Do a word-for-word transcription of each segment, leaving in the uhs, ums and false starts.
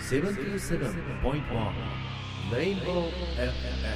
セブンティーセブンポイントワン レインボー エフエム。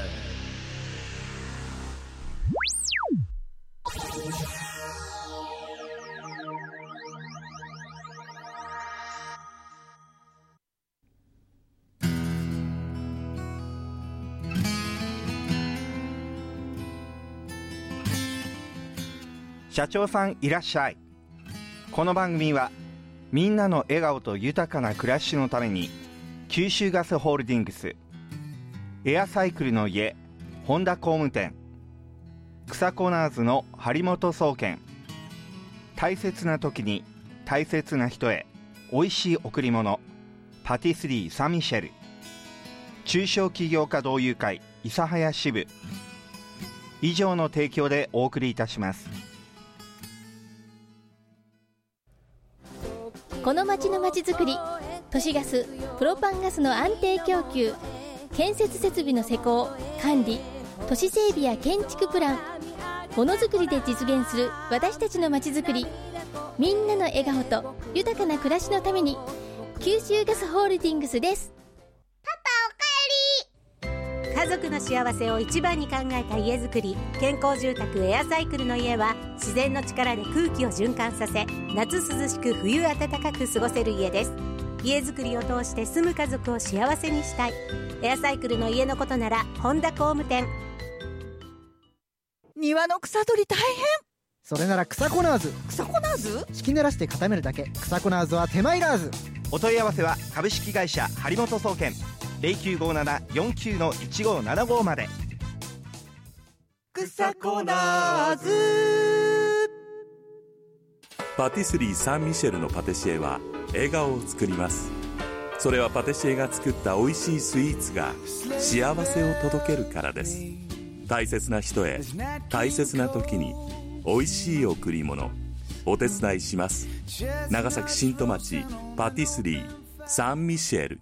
社長さんいらっしゃい。この番組はみんなの笑顔と豊かな暮らしのために九州ガスホールディングス、エアサイクルの家本田工務店、草コナーズの張本総研、大切な時に大切な人へおいしい贈り物パティスリーサンミシェル、中小企業家同友会諫早支部以上の提供でお送りいたします。 この町のまちづくり、都市ガス、プロパンガスの安定供給、建設設備の施工、管理、都市整備や建築プラン、ものづくりで実現する私たちのまちづくり、みんなの笑顔と豊かな暮らしのために九州ガスホールディングスです。 家族の幸せを一番に考えた家づくり、健康住宅エアサイクルの家は自然の力で空気を循環させ、夏涼しく冬暖かく過ごせる家です。家づくりを通して住む家族を幸せにしたい。エアサイクルの家のことなら本田工務店。 庭の草取り大変。 それなら草コナーズ。 草コナーズ？ 敷き濡らして固めるだけ。草コナーズは手間いらず。 お問い合わせは株式会社張本総研 ゼロきゅうごなな よんきゅう いちごななご まで。 草コナーズ。 パティスリーサンミシェルのパティシエは笑顔を作ります。それはパティシエが作った美味しいスイーツが幸せを届けるからです。大切な人へ大切な時に美味しい贈り物、お手伝いします。長崎新戸町パティスリーサンミシェル。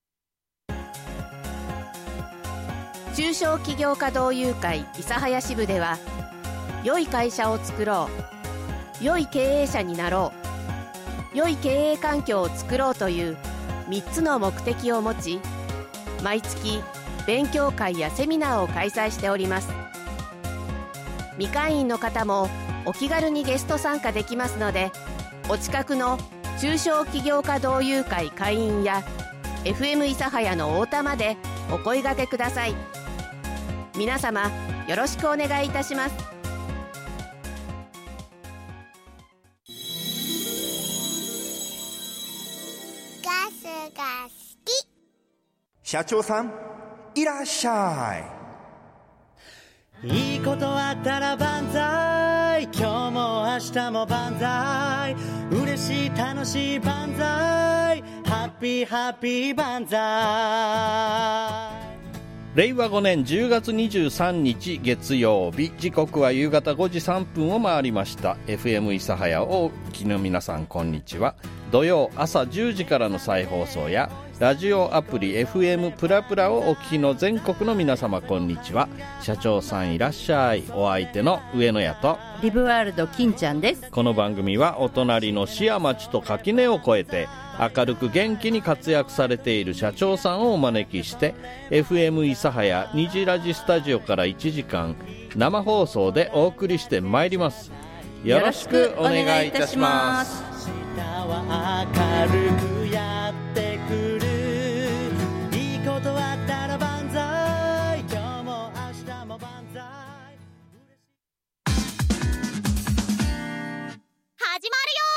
中小企業家同友会諫早支部では、良い会社を作ろう、良い経営者になろう、良い経営環境を作ろうというみっつの目的を持ち、毎月勉強会やセミナーを開催しております。未会員の方もお気軽にゲスト参加できますので、お近くの中小企業家同友会会員や エフエム 諫早の太田までお声掛けください。皆様よろしくお願いいたします。 ガスが好き。 社長さんいらっしゃい。いいことあったら万歳、今日も明日も万歳、嬉しい楽しい万歳、ハッピーハッピー万歳。 れいわごねんじゅうがつにじゅうさんにち月曜日、時刻は夕方ごじさんぷんを回りました。 エフエム 諫早をお聞きの皆さん、こんにちは。土曜朝じゅうじからの再放送やラジオアプリ エフエム プラプラをお聞きの全国の皆様、こんにちは。社長さんいらっしゃい。お相手の上野屋とリブワールド金ちゃんです。 この番組はお隣の市や町と垣根を越えて明るく元気に活躍されている社長さんをお招きして エフエム 諫早虹ラジスタジオからいちじかん生放送でお送りしてまいります。よろしくお願いいたします。 明日は明るくやってくる、いいことあったら万歳、今日も明日も万歳。 始まるよ。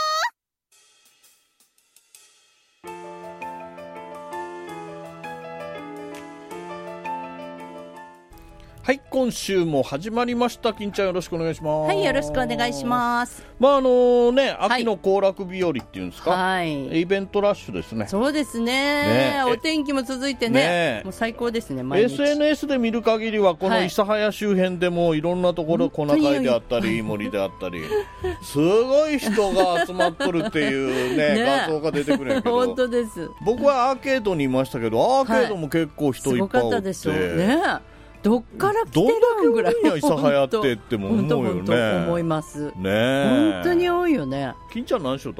はい、今週も始まりました。金ちゃんよろしくお願いします。 はい、よろしくお願いします。 まああのね、秋の行楽日和っていうんですか、 はい、 イベントラッシュですね。 そうです ね, ねお天気も続いて ね, ねもう最高ですね。毎日エスエヌエス で見る限りはこの諫早周辺でもいろんなところ、小中井であったり飯盛であったりすごい人が集まっとるっていう ね, ね画像が出てくるんやけど本当です。 僕はアーケードにいましたけど、アーケードも結構人いっぱいおって、はい、すごかったでしょうね。 どっから来てるんぐらい、 どんだけ多いんや諫早ってっても思うよね。 本当思いますね。本当に多いよね。 金ちゃん何しよったと？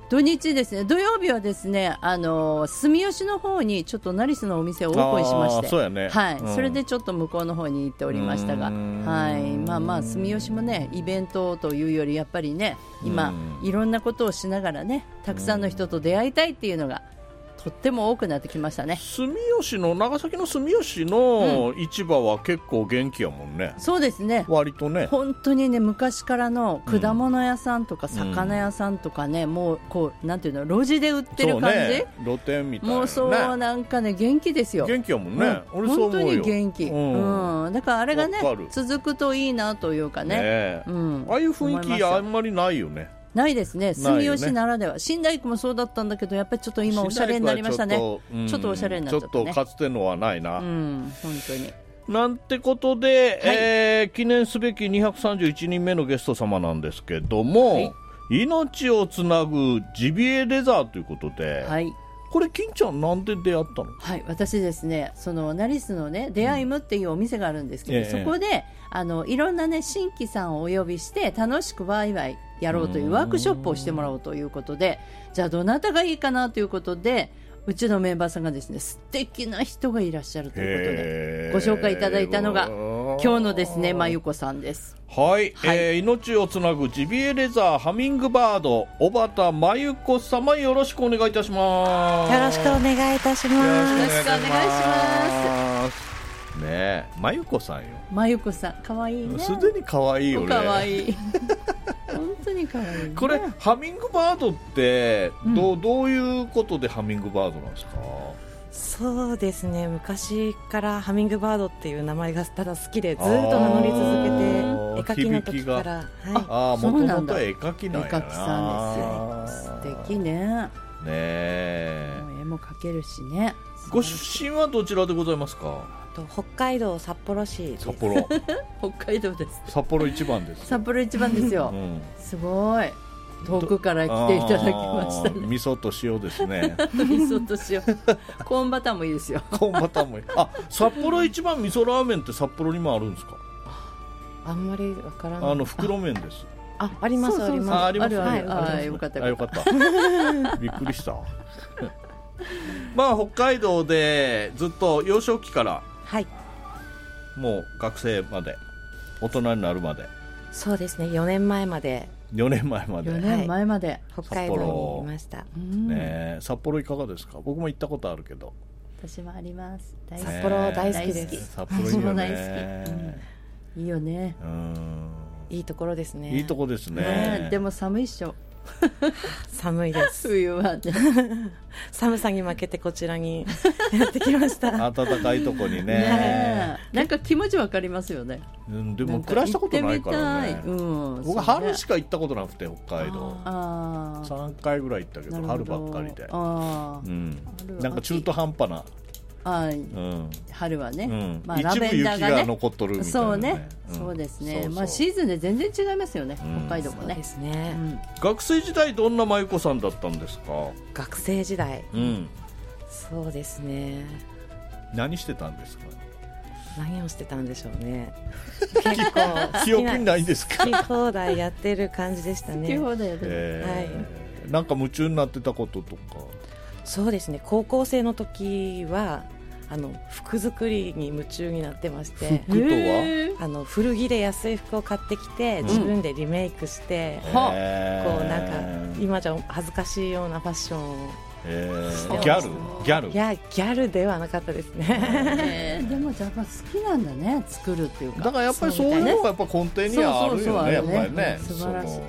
土日ですね、土曜日はですね、あの住吉の方にちょっとナリスのお店をオープンしまして、 そうやね、 はい、 うん、 それでちょっと向こうの方に行っておりましたが、はい、まあまあ住吉もねイベントというよりやっぱりね今いろんなことをしながらねたくさんの人と出会いたいっていうのがとっても多くなってきましたね。 住吉の長崎の住吉の市場は結構元気やもんね、 うん、そうですね、 割とね本当にね昔からの果物屋さんとか魚屋さんとかね、うん、もうこうなんていうの路地で売ってる感じ、ね、 露店みたいな、ね、 もうそうなんかね元気ですよ。 元気やもんね、 うん、俺そう思うよ。本当に元気、うんうん、だからあれがね続くといいなというかね、ね、うん、 ああいう雰囲気あんまりないよね。 ないですね、住吉ならでは、ね、新大工もそうだったんだけどやっぱりちょっと今おしゃれになりましたね。ちょっと、うん、ちょっとおしゃれになっちゃったね。 ちょっとかつてのはないな、 うん、本当になんてことで、はい、えー、記念すべきにひゃくさんじゅういちにんめのゲスト様なんですけども、はい、命をつなぐジビエレザーということで、はい、これ金ちゃんなんで出会ったの？ はい、私ですね、そのナリスのね出会いムっていうお店があるんですけど、うん、そこであのいろんなね新規さんをお呼びして楽しくワイワイやろうというワークショップをしてもらおうということで、じゃあどなたがいいかなということでうちのメンバーさんがですね素敵な人がいらっしゃるということでご紹介いただいたのが今日のですねまゆこさんです。 はい、はい、えー、命をつなぐジビエレザーハミングバード小畑まゆこ様、よろしくお願いいたします。 よろしくお願いいたします。よろしくお願いします。 ねえ、まゆこさんよ。 まゆこさんかわいいね。 すでにかわいいよね。 かわいい本当にかわいい、ね、 これハミングバードってどう、うん、どういうことでハミングバードなんですか？ そうですね、昔からハミングバードっていう名前がただ好きでずっと名乗り続けて、絵描きの時から、はい、 ああ、もともとは絵描きなんやな。 絵描きさんですよ。素敵ね。ねえ、 絵も描けるしね。 ご出身はどちらでございますか？ 北海道札幌市です。 札幌北海道です。 札幌一番です。 札幌一番ですよ、うん、すごい遠くから来ていただきましたね。 味噌と塩ですね。 味噌と塩コーンバターもいいですよ。 コーンバターもいい。あ、札幌一番味噌ラーメンって札幌にもあるんですか？ あんまりわからない。 あの袋麺です。 あ、あります。あります。 あ、あります。 あるある、はい、あ、よかったよかったびっくりしたまあ北海道でずっと幼少期から、 はい、 もう学生まで大人になるまで。 そうですね、よねんまえまで。 よねんまえまで。 よねんまえまで、はい、 北海道にいました。 ね、札幌いかがですか？僕も行ったことあるけど。 私もあります。 大好き。札幌大好きです。 札幌いいよね。 大好き、うん、いいよね。 うん、いいところですね。 いいところですね。 ね、でも寒いっしょ。 寒いです冬はね寒さに負けてこちらにやってきました。 暖かいとこに ね, ねなんか気持ちわかりますよね、 うん、でも暮らしたことないからね、 うん、 僕春しか行ったことなくて北海道あさんかいぐらい行ったけ ど, ど春ばっかりで、あ、うん、なんか中途半端な、 あ、うん、春はね、 うんまあ、 ラベンダーが、ね、一部雪が残っとるみたいな、ね、 そうね、うん、そうですね、そうそう、まあ、シーズンで全然違いますよね、うん、北海道もね。 そうですね、うん、 学生時代どんなまゆこさんだったんですか？ 学生時代、 うん、 そうですね、 何してたんですか？ 何をしてたんでしょうね結構記憶にないですか？ 好き放題やってる感じでしたね。 好き放題やってる、 えーはい、なんか夢中になってたこととか。 そうですね、高校生の時はあの服作りに夢中になってまして。 服とはあの古着で安い服を買ってきて、うん、自分でリメイクして、うん、こうなんか今じゃ恥ずかしいようなファッションを、 えー、ギャルギャルいやギャルではなかったですね、 えー、でもやっぱ好きなんだね、作るっていうか。 だからやっぱりそういうのがやっぱ根底にはあるよね、やっぱりね。 素晴らしい。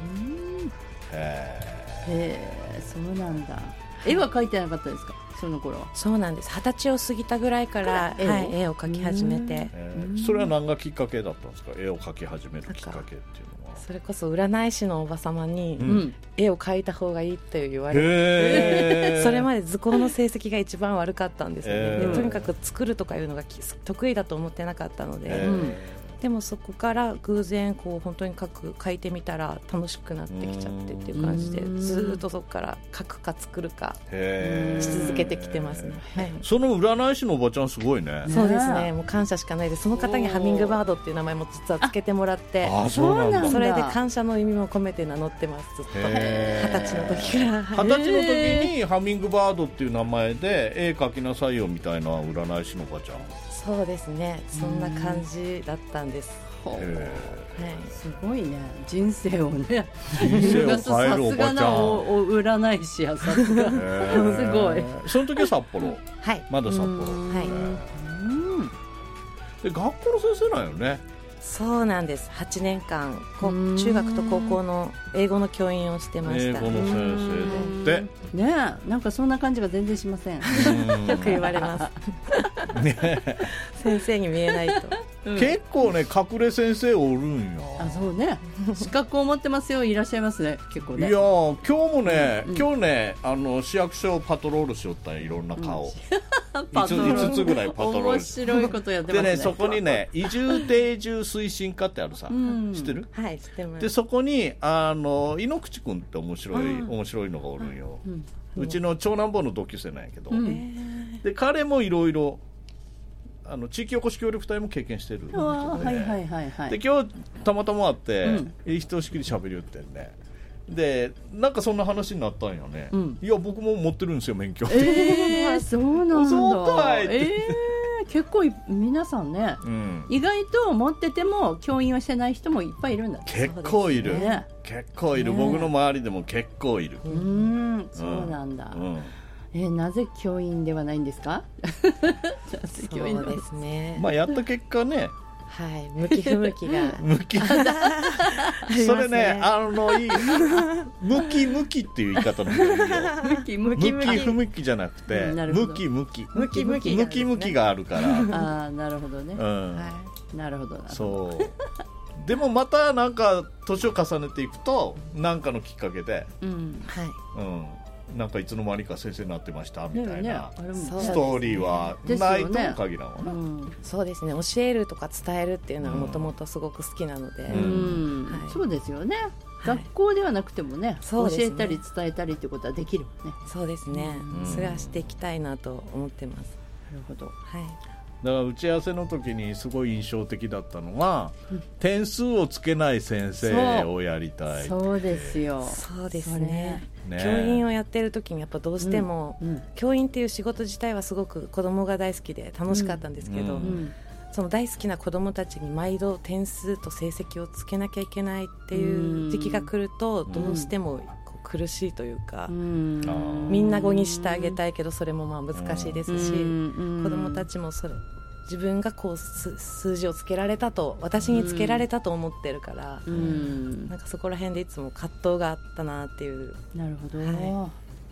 へえー、そうなんだ。絵は描いてなかったですか、その頃は？ そうなんです、二十歳を過ぎたぐらいから絵を、はい、絵を描き始めて、 えー、それは何がきっかけだったんですか？絵を描き始めるきっかけっていうのは。 それこそ占い師のおば様に、うん、絵を描いた方がいいって言われて、それまで図工の成績が一番悪かったんですよね、でとにかく作るとかいうのが得意だと思ってなかったので、 でもそこから偶然こう本当に書く書いてみたら楽しくなってきちゃってっていう感じで、ずっとそこから書くか作るかし続けてきてますね、はい、 その占い師のおばちゃんすごいね。 そうですね、もう感謝しかないです。その方にハミングバードっていう名前も実はつけてもらって、 ああそうなんだ。 それで感謝の意味も込めて名乗ってます。ずっと二十歳の時から二十歳の時にハミングバードっていう名前で絵描きなさいよみたいな占い師のおばちゃん。 そうですね、そんな感じだったんです。 はい、すごいね、人生をね、 人生を変えるおばちゃん。さすがなお, お占い師や、さすがすごい。 その時は札幌、 はい、 まだ札幌、はい、で学校の先生なんよね。 そうなんです。はちねんかん中学と高校の英語の教員をしてました。 英語の先生だってねえ、なんかそんな感じが全然しません。 よく言われます、ね、先生に見えないと、 うん、結構ね隠れ先生おるんや。 あ、そうね、資格を持ってますよ、いらっしゃいますね、結構ね。 いや今日もね、うん、今日ねあの市役所をパトロールしよったん、いろんな顔、うんいつつぐらいパトロール。面白いことやってますね。 でね、そこにね移住定住推進課ってあるさ、うん、知ってる？ はい、知ってます。 でそこにあの井ノ口くんって面白い面白いのがおるんよ、うん、うちの長男坊の同級生なんやけど、うん、で彼もいろいろあの地域おこし協力隊も経験してるんだけどね、 はいはいはいはい、 で今日たまたま会って、うん、いい人しきり喋りよってんね。でなんかそんな話になったんよね、うん、いや僕も持ってるんですよ免許って。 えー、そうなんだ。 そうかいって、 えー、結構皆さんね、うん、意外と持ってても教員をしてない人もいっぱいいるんだ。 結構いる、ね、結構いる、ね、僕の周りでも結構いる。 うーん、そうなんだ、うんうん、えー、なぜ教員ではないんですか？ そうですね、 まあ、やった結果ねはい、向き不向きが向きそれね、あのいい向き向きっていう言い方の方がいいよ。 向き向き向き不向きじゃなくて、うん、向き向き向き向き向き向きがあるから。 ああ、なるほどね、うん、はい、なるほどな。 そうでもまたなんか年を重ねていくと何かのきっかけで、 うん、はい、 うん、なんかいつの間にか先生になってましたみたいなストーリーはないとも限らんわな、ね、うん、 そうですね、教えるとか伝えるっていうのはもともとすごく好きなので、うんうん、はい、そうですよね、はい、学校ではなくても ね, ね教えたり伝えたりってことはできるもんね。 そうですね、うん、それはしていきたいなと思ってます。 なるほど、はい、 だから打ち合わせの時にすごい印象的だったのは、うん、点数をつけない先生をやりたい。 そう、そうですよ。 そうですね、ね、教員をやってる時にやっぱどうしても、うんうん、教員っていう仕事自体はすごく子供が大好きで楽しかったんですけど、うんうん、その大好きな子供たちに毎度点数と成績をつけなきゃいけないっていう時期が来ると、うん、どうしてもこう苦しいというか、うん、みんな語にしてあげたいけどそれもまあ難しいですし、うん、子供たちもそれ自分がこう数字をつけられたと私につけられたと思ってるから、うん、なんかそこら辺でいつも葛藤があったなっていう。 なるほど、 はい、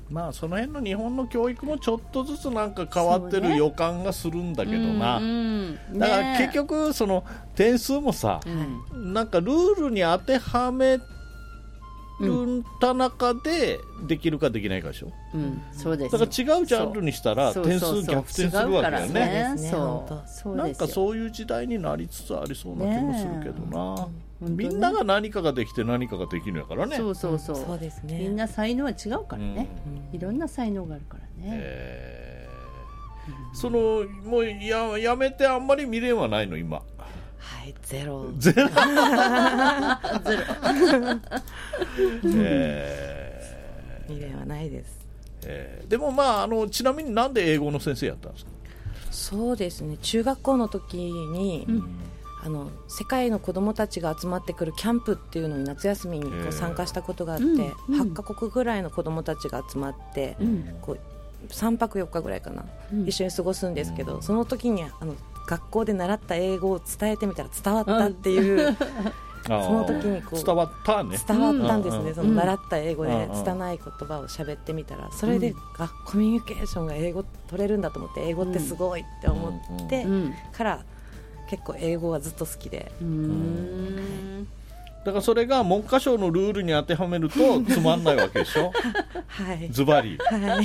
まあその辺の日本の教育もちょっとずつなんか変わってる予感がするんだけどな、ね、うんうん、だから結局その点数もさ、うん、なんかルールに当てはめるた中でできるかできないかでしょ、 うん、そうです。 だから違うジャンルにしたら点数逆転するわけよね。なんかそういう時代になりつつありそうな気もするけどな、ね、みんなが何かができて何かができるんやからね。 そうそうそう、 そうですね、 みんな才能は違うからね、うん、いろんな才能があるからね、 えー、そのもう や, やめてあんまり未練はないの今。 はい、ゼロゼロゼロ、 えー、未練はないです、 えー、でもまあ、あのちなみになんで英語の先生やったんですか？ そうですね、中学校の時に、うん、あの世界の子どもたちが集まってくるキャンプっていうのに夏休みにこう参加したことがあって、えーうん、はちカ国ぐらいの子どもたちが集まって、うん、こうさんぱくよっかぐらいかな、うん、一緒に過ごすんですけど、うん、その時にあの学校で習った英語を伝えてみたら伝わったっていうその時にこう伝わったね伝わったんですね、うん、その習った英語で拙い言葉を喋ってみたらそれで、うん、あコミュニケーションが英語取れるんだと思って英語ってすごいって思ってから結構英語はずっと好きで、うん、 だからそれが文科省のルールに当てはめるとつまんないわけでしょはいズバリ、はい、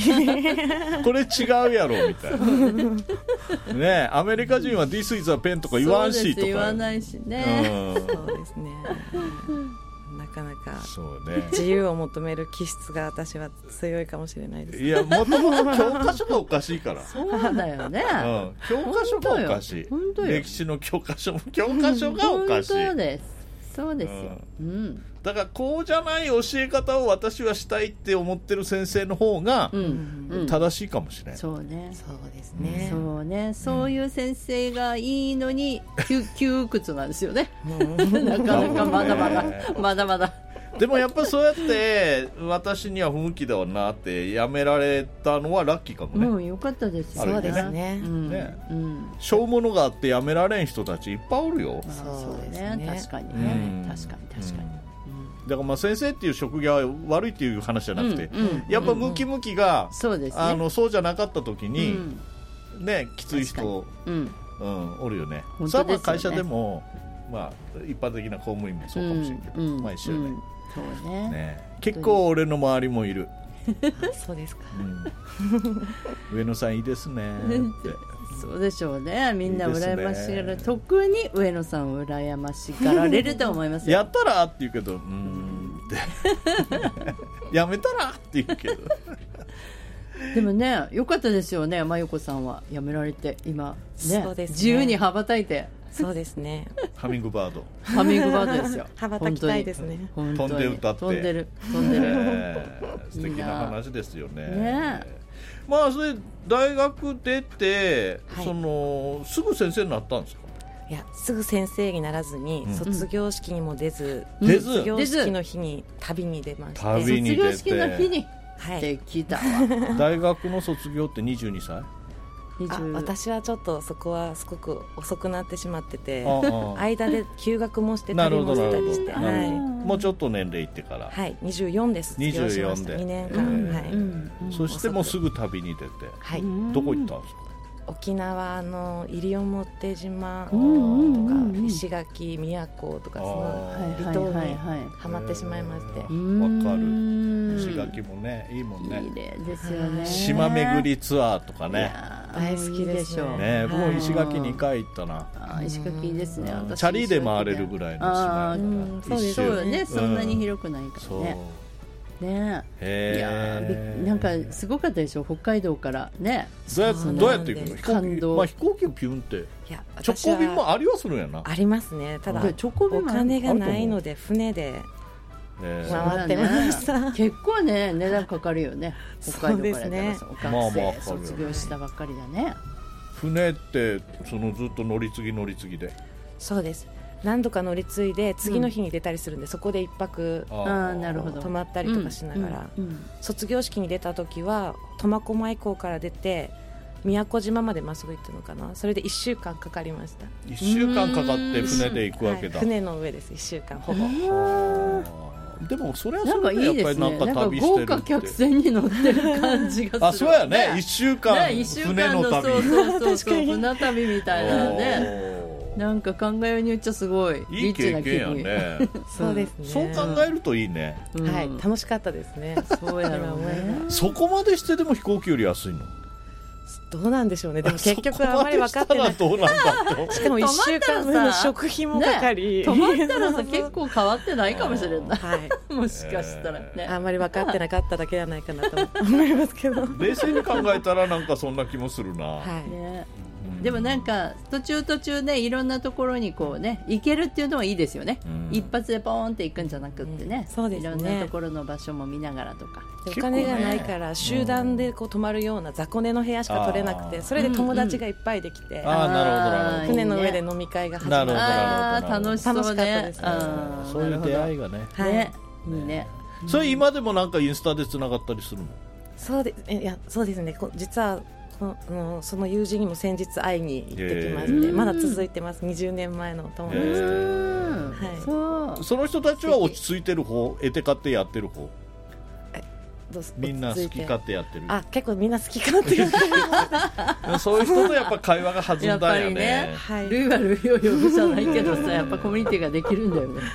これ違うやろみたいなね。アメリカ人は This is a pen とか言わんしとか言わないしね、 うん、そうですねなかなかそうね自由を求める気質が私は強いかもしれないです。 いやもともと教科書がおかしいからそうだよね、 うん、教科書がおかしい。歴史の教科書も教科書がおかしい。 そうですそうですよ、うんうん、 だからこうじゃない教え方を私はしたいって思ってる先生の方が正しいかもしれない、 うんうん、そうねそうですね、 そうね、そういう先生がいいのに窮屈なんですよねなかなかまだまだまだまだでもやっぱそうやって私には不向きだわなってやめられたのはラッキーかもね。 うん、よかったですよね。 そうですね、 うんね、うん、 しょうものがあってやめられん人たちいっぱいおるよ。 そうですね、確かにね、うん、確かに確かに、 うん、だからまあ先生っていう職業は悪いっていう話じゃなくて、うんうん、やっぱムキムキが、うん、そうですね、あのそうじゃなかった時に、うん、ね、きつい人、うんうん、おるよね。それはまあ会社でも、まあ、一般的な公務員もそうかもしれんけど、うん、まあ一緒よね、うん、 そうね、 ね、結構俺の周りもいるそうですか、 うん、上野さんいいですねってそうでしょうね、みんな羨ましがる、特に上野さんを羨ましがられると思いますよやったらって言うけどうーんってやめたらって言うけどでもね、よかったですよね、まゆこさんは辞められて今、ね、 そうですね、 自由に羽ばたいて。 そうですね、 ハミングバードハミングバードですよ羽ばたきたいですね。 飛んで歌って飛んでる飛んでる、 えー、素敵な話ですよね。 ね、 まあそれ大学出て、はい、そのすぐ先生になったんですか。 いや、すぐ先生にならずに、うん、卒業式にも出ず、 うん、出ず卒業式の日に旅に出まして、 旅に出て卒業式の日に、はい、できたわ大学の卒業ってにじゅうにさい。 あ、私はちょっとそこはすごく遅くなってしまってて、ああ間で休学もして旅もしたりして、はい、 もうちょっと年齢いってから、 はい、にじゅうよんで卒業しました。にねんかん、うん、はい、うんうん、 そしてもうすぐ旅に出て、 はい、 どこ行ったんですか。 沖縄の西表島とか、 うんうん、 石垣、宮古とかその離島にはまってしまいまして、わかる。石垣もね、いいもんね。 いいですよね。 島巡りツアーとかね、 大好きでしょうね。僕も石垣にかい行ったな。 あ、石垣いいですね。 チャリで回れるぐらいの島。 そうですよね。そんなに広くないからね。ねえ、いやなんかすごかったでしょ、北海道からね。 どうや、どうやって行くの。飛行機、まあ、飛行機をピュンって。いや、直行便もありはするんやな。 ありますね。ただお金がないので船で回ってました、 ね、結構ね値段かかるよね、北海道からやったら。お学生卒業したばっかりだね。 船ってそのずっと乗り継ぎ乗り継ぎで。 そうです、何度か乗り継いで次の日に出たりするんで、うん、そこで一泊泊まったりとかしながら、うんうんうん、卒業式に出た時は苫小牧港から出て宮古島までまっすぐ行ったのかな。それでいっしゅうかんかかりました。 いっしゅうかんかかって船で行くわけだ、 はい、船の上です。いっしゅうかんほぼ。 でもそれはそれでやっぱりなんか旅してるって、 豪華客船に乗ってる感じがする、ね、 あ、そうやね、いっしゅうかん船の旅、 そうそうそうそう船旅みたいなね。なんか考えようによっちゃすごいいい経験やねそうですね、 そう考えるといいね、 うん、はい、楽しかったですね。 そうやろうねそこまでしてでも飛行機より安いのどうなんでしょうね。でも結局あまり分かってない。 どうなんだとしかもいっしゅうかんの食費もかかり、 ね、泊まったらさ結構変わってないかもしれない、はい、もしかしたらね、 えー、あんまり分かってなかっただけじゃないかなと思いますけど冷静に考えたらなんかそんな気もするな、 はいね、でもなんか途中途中でいろんなところにこうね行けるっていうのはいいですよね、うん、一発でポーンって行くんじゃなくってね、うん、そうですね、いろんなところの場所も見ながらとか。 お金がないから集団でこう泊まるような雑魚寝の部屋しか取れなくて、それで友達がいっぱいできて、 うんうん、あなるほどなるほど、 船の上で飲み会が始まる。 あ楽しそうね、 楽しかったですね。 そういう出会いがね、 はい、ね、いいね。 それ今でもなんかインスタでつながったりするの。 そうで、いや、そうですね、実はその、その友人にも先日会いに行ってきまして、まだ続いてます。にじゅうねんまえの友達と、はい、 そう、 その人たちは落ち着いてる方、得て勝手やってる方、みんな好き勝手やってる。 あ、結構みんな好き勝手やってるそういう人とやっぱ会話が弾んだよね。 やっぱりね、はい、ルイはルイを呼ぶじゃないけどさ、やっぱコミュニティができるんだよね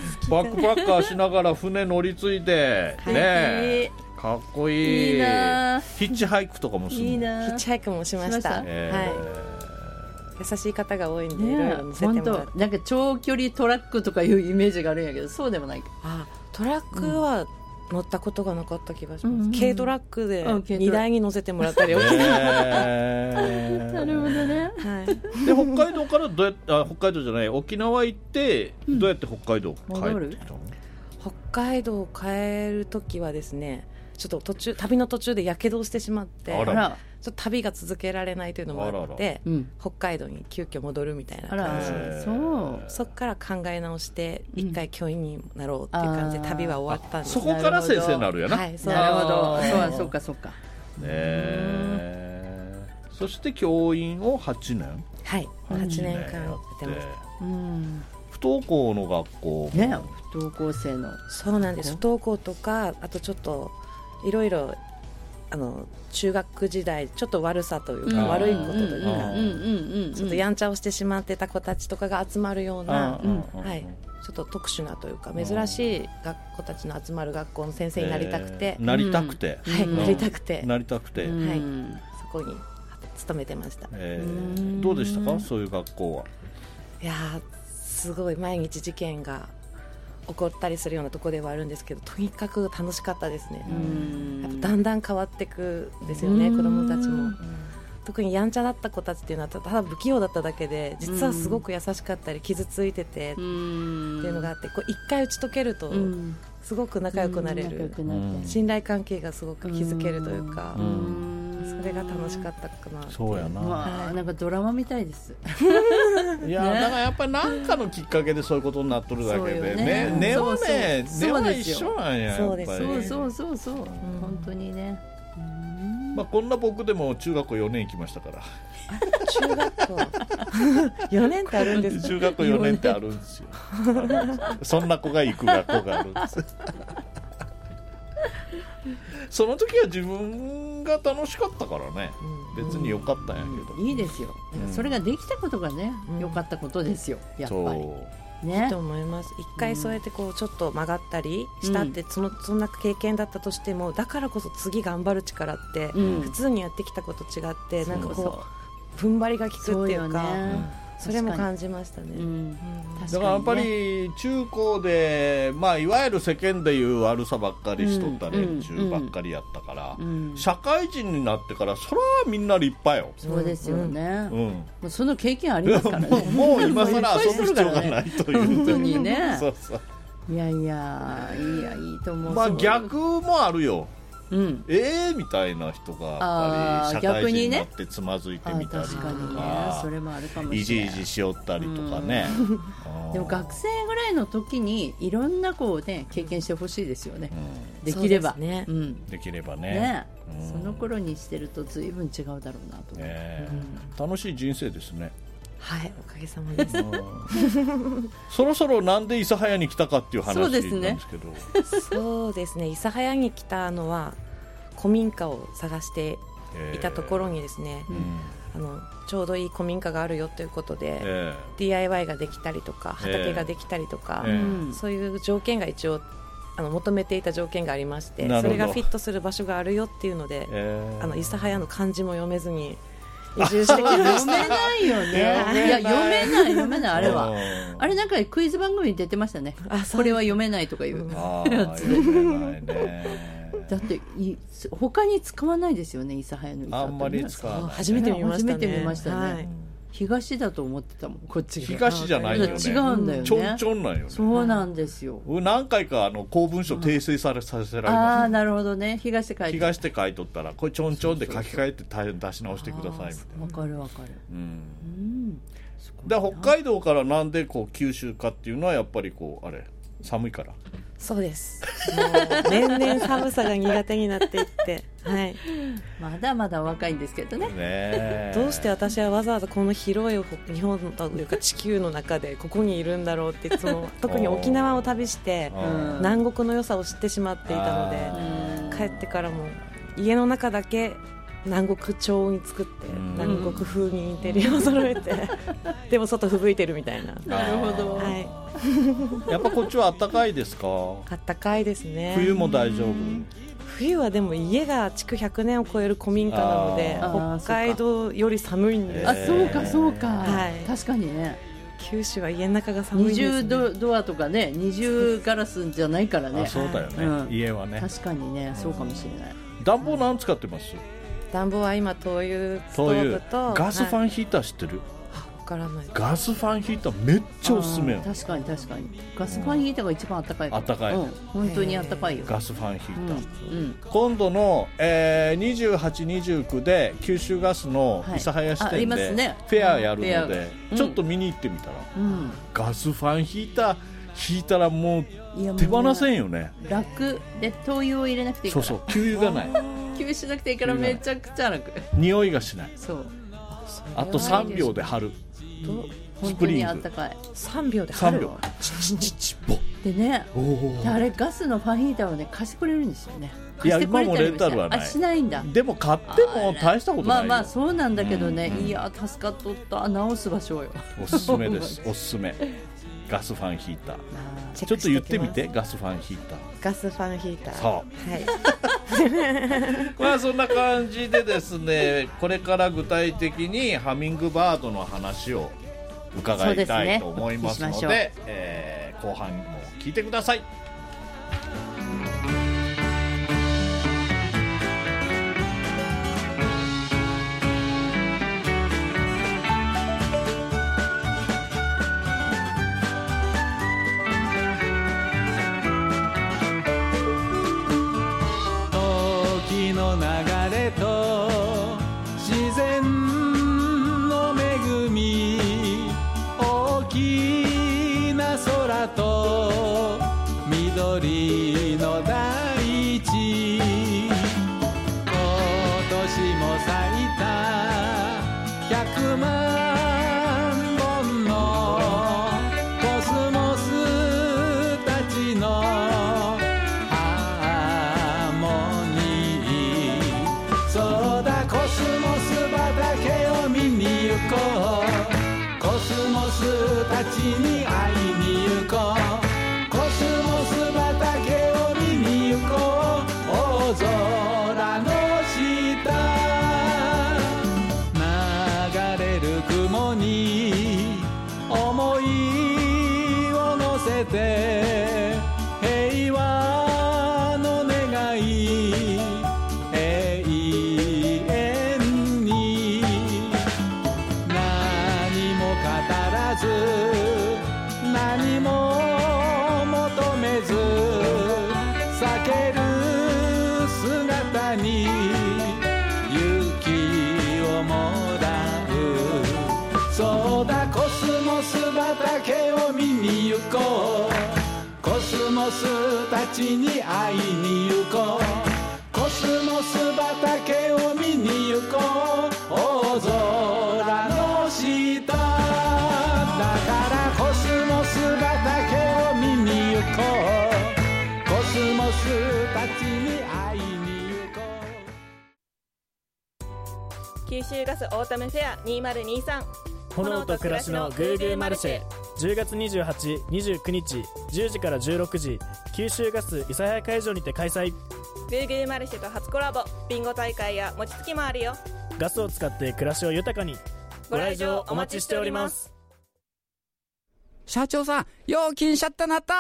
バックパッカーしながら船乗り継いで、はい、ねかっこいい。 いいな。 ヒッチハイクとかもする。 いいな。 ヒッチハイクもしました。 えー、はい。優しい方が多いんで、ね、いろいろ乗せてもらって。 なんか長距離トラックとかいうイメージがあるんやけど、そうでもないか。 あ、トラックは乗ったことがなかった気がします。うん、軽トラックで荷台に乗せてもらったり、うん、 えー、なるほどね。 はい。 で北海道からどうやってあ北海道じゃない沖縄行ってどうやって北海道帰ってきたの？ 北海道帰るときはですね、ちょっと途中旅の途中でやけどをしてしまって、あらちょっと旅が続けられないというのもあって、あらら、北海道に急遽戻るみたいな感じで、そうそっから考え直して一回教員になろうっていう感じで旅は終わったんです。 そこから先生になるやな。 はい、そうなるほど。そうはそうかそうか。 ね、そして教員をはちねん、 はいはちねんかんやってました。うん、 不登校の学校ね、不登校生のそうなんです。不登校とかあとちょっといろいろあの中学時代ちょっと悪さというか、うん、悪いことというか、ちょっとやんちゃをしてしまってた子たちとかが集まるような、うん、はい、ちょっと特殊なというか珍しい学子たちの集まる学校の先生になりたくて、 えー、なりたくて、 うん、はい、なりたくてなりたくて、 はい、そこに勤めてました。 えー、どうでしたかそういう学校は？ いやすごい毎日事件が起こったりするようなところではあるんですけど、とにかく楽しかったですね。やっぱだんだん変わっていくんですよね、子どもたちも。特にやんちゃだった子たちっていうのはただ不器用だっただけで、実はすごく優しかったり傷ついててっていうのがあって、こう一回打ち解けるとすごく仲良くなれる、信頼関係がすごく築けるというか、それが楽しかったかな。 そうやな、 はい、なんかドラマみたいですいや、ね、だからやっぱり何かのきっかけでそういうことになっとるだけでね、根はね、根は一緒なんや。 そうです、そうそうそうそう、うん、本当にね。 まあ、こんな僕でも中学校よねん行きましたから。 中学校よねんってあるんですか？ 中学校よねんってあるんですよそんな子が行く学校があるんですその時は自分が楽しかったからね、うん、別に良かったんやけど、 うん、いいですよ、うん、それができたことがね、良、うん、かったことですよ、やっぱりね、いいと思います。一回そうやってこうちょっと曲がったりしたって、うん、そのそんな経験だったとしても、だからこそ次頑張る力って、うん、普通にやってきたこと違って、なんかこう踏ん張りが効くっていうか、それも感じましたね、うん、 だからやっぱり中高で、まあ、いわゆる世間でいう悪さばっかりしとった連中ばっかりやったから、うんうん、社会人になってからそれはみんな立派よ。 そうですよね、うん、もうその経験ありますからねもう、 もう今更遊ぶ必要がないという本当にねそうそう、 いやいやいやいいと思う。 まあ逆もあるよ、うん、えーみたいな人がやっぱり社会人になってつまずいてみたりとか、 ね、それもあるかもしれない。 いじいじしよったりとかね、 うん、でも学生ぐらいの時にいろんなこう、ね、経験してほしいですよね、うん、できればね、 うん、 できればね、 ね、うん、その頃にしてると随分違うだろうなと思って、 ね、うん、楽しい人生ですね。 はい、おかげさまですそろそろなんで諫早に来たかっていう話なんですけど、 そうですね、諫早に来たのは古民家を探していたところにですね、えー、あのちょうどいい古民家があるよということで、えー、ディーアイワイ ができたりとか畑ができたりとか、えー、そういう条件が一応あの求めていた条件がありまして、それがフィットする場所があるよっていうので、えー、あの諫早の漢字も読めずに移住してきました読めないよねいや読めない読めないあれはあれなんかクイズ番組に出てましたね。あ、これは読めないとかいう、 あ読めないねだってい他に使わないですよね、諫早の諫、 あんまり使わない。 初めて見ましたね。 初めて見ましたね、はい、東だと思ってたもん、こっちが。 東じゃないよね、 違うんだよね、 ちょんちょんなんよね。 そうなんですよ、 何回かあの公文書訂正され、うん、させられます、ね、 ああなるほどね、東って書いて東って書いとったらこれちょんちょんで書き換えて出し直してくださいみたいな。 わかるわかる、うん、うん、 で北海道からなんでこう九州かっていうのはやっぱりこうあれ寒いから。 そうです、もう年々寒さが苦手になっていって、はい、 まだまだ若いんですけど ね, ねどうして私はわざわざこの広い日本というか地球の中でここにいるんだろうっていつも特に沖縄を旅して南国の良さを知ってしまっていたので、帰ってからも家の中だけ南国調に作って南国風にインテリアを揃えてでも外吹雪いてるみたいな。 なるほど、はい、 やっぱこっちは暖かいですか？ 暖かいですね。 冬も大丈夫？ 冬はでも家が築ひゃくねんを超える古民家なので北海道より寒いんです。 あ、そうかそうか、 はい、 確かにね。 九州は家の中が寒いんですね。 二重 ド, ドアとかね、二重ガラスじゃないからね。 あ、そうだよね、うん、家はね。 確かにね、そうかもしれない。 暖房何使ってます？ 暖房は今灯油ストーブとガスファンヒーター知ってる？ わからない。 ガスファンヒーターめっちゃおすすめよ。 確かに確かにガスファンヒーターが一番あったかい。 あったかい、うん、 本当にあったかいよ。 ガスファンヒーター、 うんうん、 今度の、えー、にじゅうはち、にじゅうきゅうで九州ガスの諫早支店で、はいね、フェアやるので、うん、ちょっと見に行ってみたら、うん、ガスファンヒーター引いたらもう手放せんよね。 楽で灯油を入れなくていいから。 そうそう、給油がない給油しなくていいからめちゃくちゃ楽。 匂いがしない。 そう、 あとさんびょうで貼る。 本当にあったかい。 さんびょうで貼る。さんびょうチチチチボでね、であれガスのファンヒーターをね貸してくれるんですよね。 いや今もレンタルはない。 あ、しないんだ。 でも買っても大したことないよ。 まあまあそうなんだけどね、うんうん、いや助かっとった。直す場所よ。 おすすめですおすすめ。ガスファンヒーターちょっと言ってみて。ガスファンヒーター。 ガスファンヒーター。 そう、はいまあそんな感じでですね、これから具体的にハミングバードの話を伺いたいと思いますの で, で、ねえー、後半も聞いてください。 時の流れと自然の恵み、大きな空と緑の大地、今年も咲いたひゃくまんぼんのコスモスたちのハーモニー。そうだ、コスモス畑を見に行こう。コスモスたちに会いに行こう。コスモス畑を見に行こう。大空の下流れる雲に思いを乗せて、平和の願い永遠に。何も語らず何も求めず避ける姿に勇気をもらう。そうだ、コスモス畑を見に行こう。コスモスたちに会いに行こう。コスモス畑を見に行こう。大空の下だからコスモス畑を見に行こう。コスモスたちに会いに行こう。九州ガスオータムフェアにせんにじゅうさん、 炎と暮らしのグーグーマルシェ、じゅうがつにじゅうはち、にじゅうくにちじゅうじからじゅうろくじ、九州ガス諫早会場にて開催。 グーグーマルシェと初コラボ、ビンゴ大会や餅つきもあるよ。 ガスを使って暮らしを豊かに。 ご来場お待ちしております。 社長さん、料金シャッタなったー。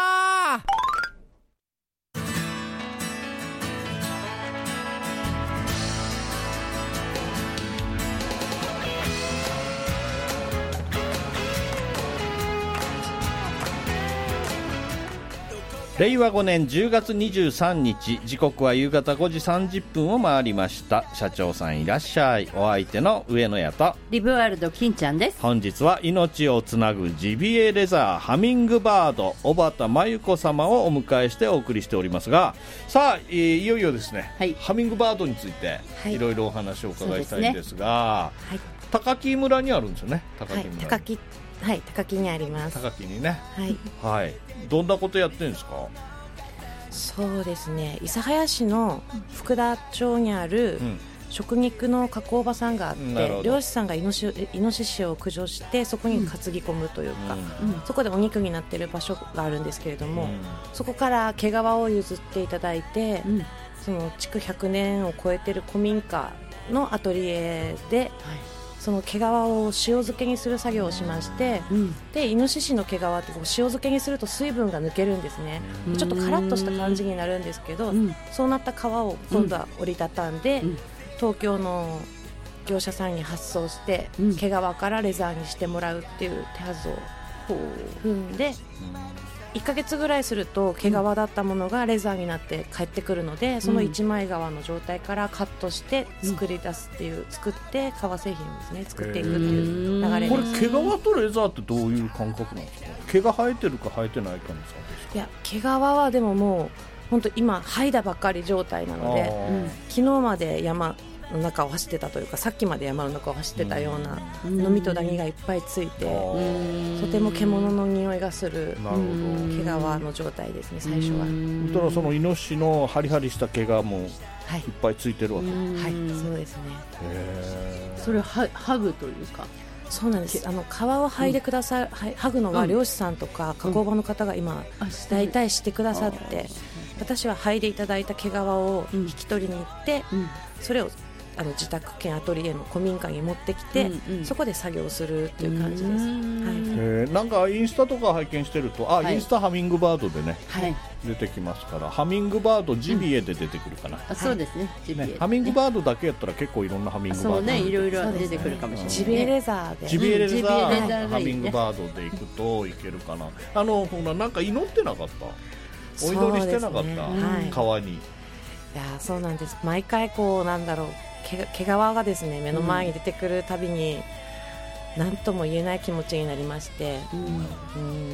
れいわごねんじゅうがつにじゅうさんにち、時刻は夕方ごじさんじゅっぷんを回りました。社長さんいらっしゃい。お相手の上野屋とリブワールド金ちゃんです。 本日は命をつなぐジビエレザーハミングバード小畑真由子様をお迎えしてお送りしておりますが、さあ、えー、いよいよですね、はい、ハミングバードについていろいろお話をお伺いしたいんですが、す、ね、はい、高木村にあるんですよね。高木村、 はい、高木はい、高木にあります。 高木にね、 はい、 はい、どんなことやってるんですか？ そうですね、諫早市の福田町にある食肉の加工場さんがあって漁師さんがイノシイノシシを駆除してそこに担ぎ込むというか、うん、そこでお肉になっている場所があるんですけれども、うん、そこから毛皮を譲っていただいて、うん、その築ひゃくねんを超えている古民家のアトリエで、はい、その毛皮を塩漬けにする作業をしまして、うん、でイノシシの毛皮ってこう塩漬けにすると水分が抜けるんですね。ちょっとカラッとした感じになるんですけど、うん、そうなった皮を今度は折りたたんで、うん、東京の業者さんに発送して、うん、毛皮からレザーにしてもらうっていう手はずを踏んで、いっかげつぐらいすると毛皮だったものがレザーになって帰ってくるので、その一枚皮の状態からカットして作り出すっていう、作って革製品をですね作っていくっていう流れです。 これ毛皮とレザーってどういう感覚なんですか？毛が生えてるか生えてないかの差ですか？ いや、毛皮はでももう本当今剥いだばっかり状態なので、うん、昨日まで山の中を走ってたというか、さっきまで山の中を走ってたようなのみとダニがいっぱいついて、とても獣の匂いがする毛皮の状態ですね、最初は。 だからそのイノシシのハリハリした毛がもういっぱいついてるわけ。 はい、はい、そうですね。 へー、それを剥ぐというか。 そうなんです。あの皮を剥いでください、うん、剥ぐのは漁師さんとか加工場の方が今大体してくださって、私は剥いでいただいた毛皮を引き取りに行って、うん、それをあの自宅兼アトリエの古民家に持ってきて、うんうん、そこで作業するっていう感じです。はい、 えー、なんかインスタとか拝見してると、あ、はい、インスタハミングバードでね、はい、出てきますから、ハミングバードジビエで出てくるかな、うん、 あ、そうですね、ジビエ、ね、 ハミングバードだけやったら結構いろんなハミングバード、 そうね、いろいろ出てくるかもしれない、ね、 ジビエレザーで、 ジビエレザー、うん、ハミングバードで行くといけるかな。あのほら、なんか祈ってなかった、お祈りしてなかった、ね、はい、川に。いや、そうなんです。毎回こうなんだろう、毛, 毛皮がですね目の前に出てくるたびに、うん、何とも言えない気持ちになりまして、うんうん、